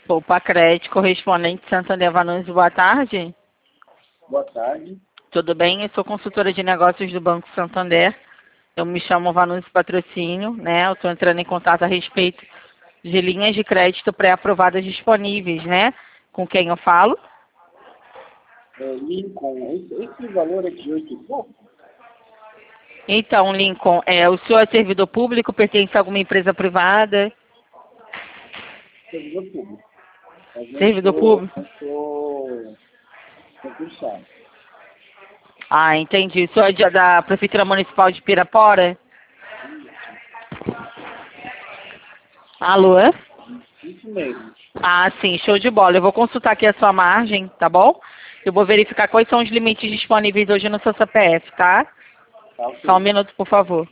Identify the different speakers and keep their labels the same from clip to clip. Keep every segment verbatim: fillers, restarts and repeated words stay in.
Speaker 1: Poupa Crédito, correspondente Santander Vanunes, boa tarde.
Speaker 2: Boa tarde.
Speaker 1: Tudo bem? Eu sou consultora de negócios do Banco Santander. Eu me chamo Vanunes Patrocínio, né? Eu estou entrando em contato a respeito de linhas de crédito pré-aprovadas disponíveis, né? Com quem eu falo?
Speaker 2: É, Lincoln, esse, esse valor é de oito e pouco?
Speaker 1: Então, Lincoln, é, o senhor é servidor público, pertence a alguma empresa privada?
Speaker 2: Servidor público. Mas não
Speaker 1: Servidor
Speaker 2: sou,
Speaker 1: público?
Speaker 2: não sou concursado.
Speaker 1: Ah, entendi. O senhor é de- da Prefeitura Municipal de Pirapora? Alô?
Speaker 2: Isso mesmo.
Speaker 1: Ah, sim, show de bola. Eu vou consultar aqui a sua margem, tá bom? Eu vou verificar quais são os limites disponíveis hoje no seu C P F, tá?
Speaker 2: Tá
Speaker 1: Só um
Speaker 2: ok.
Speaker 1: minuto, por favor.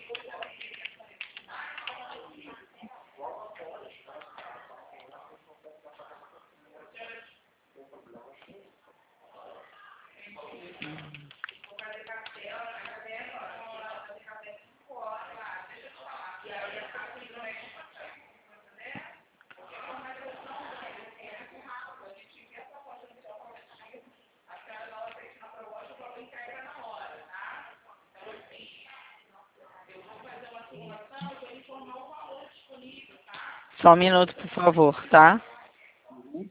Speaker 1: Só um minuto, por favor, tá?
Speaker 2: Uhum.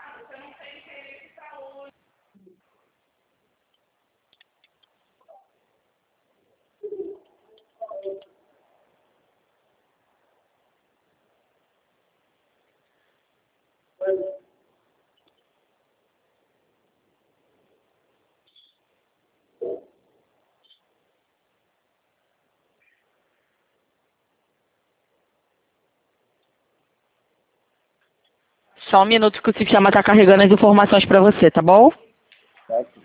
Speaker 1: Só um minuto que o sistema está carregando as informações para você, tá bom?
Speaker 2: Tá ok.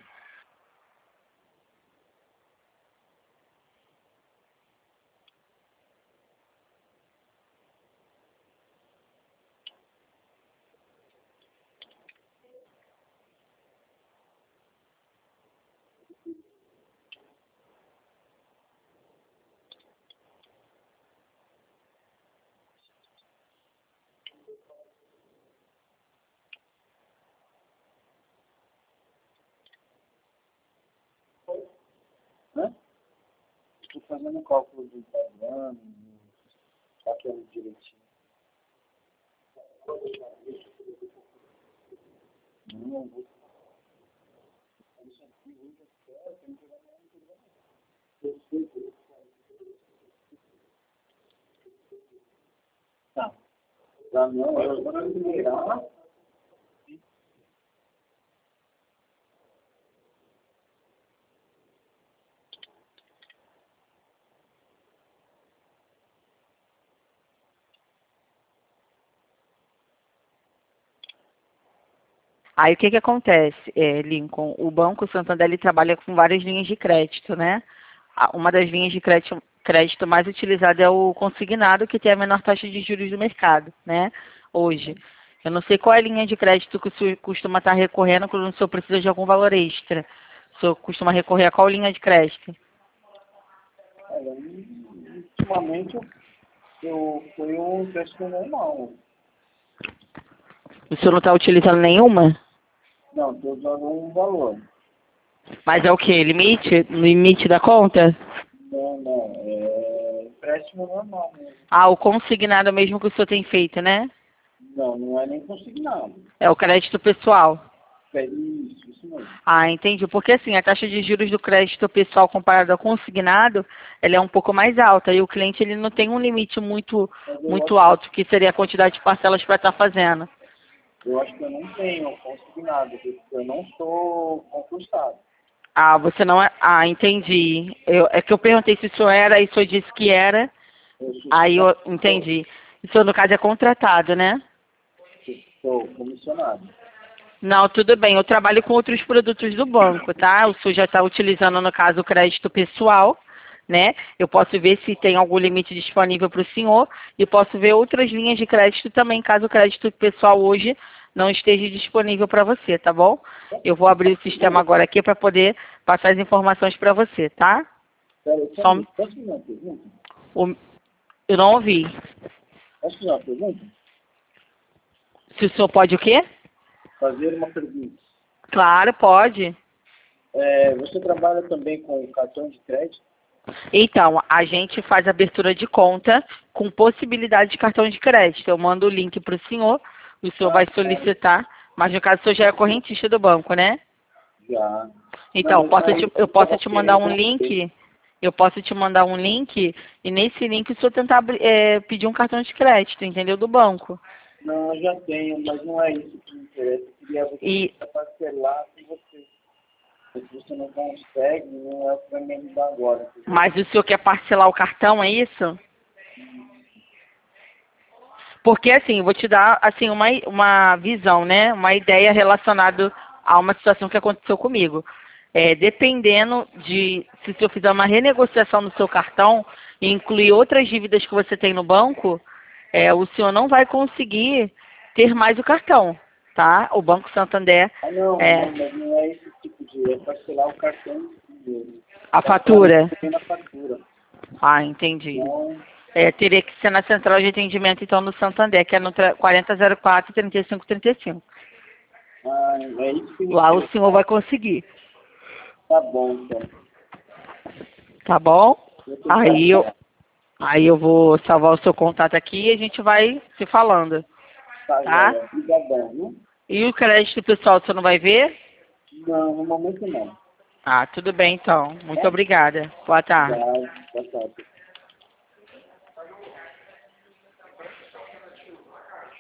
Speaker 2: Né? Estou fazendo o cálculo do padrão, aquele direitinho. Não, vou. Tá. Tá, não, eu vou liberar.
Speaker 1: Aí o que que acontece, é, Lincoln? O Banco Santander ele trabalha com várias linhas de crédito, né? A- Uma das linhas de crédito, crédito mais utilizada é o consignado, que tem a menor taxa de juros do mercado, né? Hoje. Eu não sei qual é a linha de crédito que o senhor costuma estar recorrendo quando o senhor precisa de algum valor extra. O senhor costuma recorrer a qual linha de crédito?
Speaker 2: Olha, ultimamente eu, eu fui um empréstimo normal.
Speaker 1: O senhor não está utilizando nenhuma?
Speaker 2: Não, estou usando um valor.
Speaker 1: Mas é o quê? Limite? Limite da conta?
Speaker 2: Não, não, é empréstimo normal mesmo.
Speaker 1: Ah, o consignado mesmo que o senhor tem feito, né?
Speaker 2: Não, não é nem consignado.
Speaker 1: É o crédito pessoal.
Speaker 2: É isso, isso mesmo.
Speaker 1: Ah, entendi. Porque assim, a taxa de juros do crédito pessoal comparado ao consignado, ela é um pouco mais alta. E o cliente ele não tem um limite muito,
Speaker 2: Mas eu
Speaker 1: muito
Speaker 2: acho,
Speaker 1: alto, que seria a quantidade de parcelas para estar fazendo.
Speaker 2: eu acho que eu não tenho consignado, porque eu não sou concursado.
Speaker 1: Ah, você não é. Ah, entendi. Eu, é que eu perguntei se o senhor era e o senhor disse que era.
Speaker 2: Eu sou,
Speaker 1: Aí eu entendi. O senhor, no caso, é contratado, né?
Speaker 2: sou comissionado.
Speaker 1: Não, tudo bem. Eu trabalho com outros produtos do banco, tá? O senhor já está utilizando, no caso, o crédito pessoal, né? Eu posso ver se tem algum limite disponível para o senhor e posso ver outras linhas de crédito também, caso o crédito pessoal hoje não esteja disponível para você, tá bom? Eu vou abrir o sistema agora aqui para poder passar as informações para você, tá?
Speaker 2: Peraí, só um
Speaker 1: Só, um-
Speaker 2: minuto. Posso fazer uma pergunta?
Speaker 1: o- eu não ouvi.
Speaker 2: Posso fazer uma pergunta?
Speaker 1: Se o senhor pode o quê?
Speaker 2: Fazer uma pergunta.
Speaker 1: Claro, pode.
Speaker 2: É, você trabalha também com cartão de crédito?
Speaker 1: Então, a gente faz abertura de conta com possibilidade de cartão de crédito. Eu mando o link para o senhor, o senhor
Speaker 2: Ah,
Speaker 1: vai
Speaker 2: claro.
Speaker 1: solicitar, mas no caso o senhor já é correntista do banco, né?
Speaker 2: Já.
Speaker 1: Então,
Speaker 2: Não,
Speaker 1: posso
Speaker 2: mas
Speaker 1: te-
Speaker 2: aí
Speaker 1: eu
Speaker 2: eu
Speaker 1: posso
Speaker 2: tava
Speaker 1: te mandar um
Speaker 2: querendo
Speaker 1: link, eu posso te mandar um link, e nesse link o senhor tentar abrir- é, pedir um cartão de crédito, entendeu? Do banco.
Speaker 2: Não, eu já tenho, mas não é isso que me interessa. Eu queria você
Speaker 1: E,
Speaker 2: parcelar com você. Se você não consegue, não é para me ajudar agora. Entendeu?
Speaker 1: mas o senhor quer parcelar o cartão, é isso? Porque assim, eu vou te dar assim uma, uma visão, né? Uma ideia relacionada a uma situação que aconteceu comigo. É, dependendo de se o senhor fizer uma renegociação no seu cartão e incluir outras dívidas que você tem no banco, é, o senhor não vai conseguir ter mais o cartão, tá? O Banco Santander,
Speaker 2: Ah, não,
Speaker 1: é,
Speaker 2: não, mas não é esse tipo de... É parcelar o cartão mesmo.
Speaker 1: a
Speaker 2: Tá falando
Speaker 1: fatura.
Speaker 2: também na fatura.
Speaker 1: Ah, entendi.
Speaker 2: Então,
Speaker 1: É, teria que ser na central de atendimento, então, no Santander, que é no tra- quarenta zero quatro, trinta e cinco trinta e cinco.
Speaker 2: ah, é isso que me
Speaker 1: Lá o
Speaker 2: interessa.
Speaker 1: senhor vai conseguir,
Speaker 2: Tá bom, então.
Speaker 1: tá bom?
Speaker 2: Eu tô
Speaker 1: Aí eu,
Speaker 2: certo.
Speaker 1: aí eu vou salvar o seu contato aqui e a gente vai se falando,
Speaker 2: Tá,
Speaker 1: tá?
Speaker 2: joia. Obrigadão, né?
Speaker 1: E o crédito pessoal você não vai ver?
Speaker 2: Não, no momento não.
Speaker 1: Ah, tudo bem então. Muito
Speaker 2: Tá?
Speaker 1: obrigada. Boa tarde.
Speaker 2: Obrigado. Boa tarde.